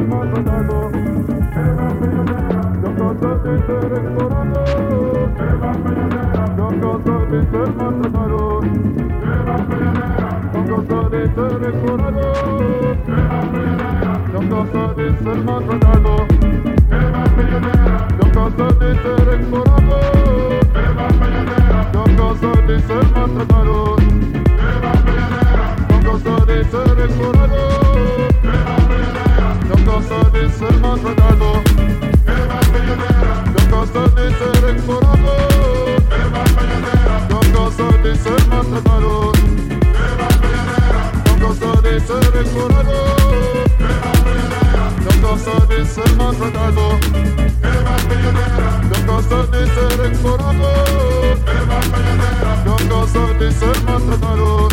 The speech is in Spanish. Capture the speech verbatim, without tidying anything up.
ser maltratado. Yo cansado de ser explorado. Yo cansado de ser maltratado. Yo cansado de ser explorado. Yo cansado de ser maltratado. Yo cansado de ser explorado. Yo cansado de ser maltratado. Yo cansado de ser explorado. Yo cansado de ser maltratado. Yo cansado de ser explorado. Yo cansado de ser maltratado. Yo cansado de ser explorado. Yo cansado de ser maltratado. Yo cansado de ser explorado. Yo cansado de ser maltratado.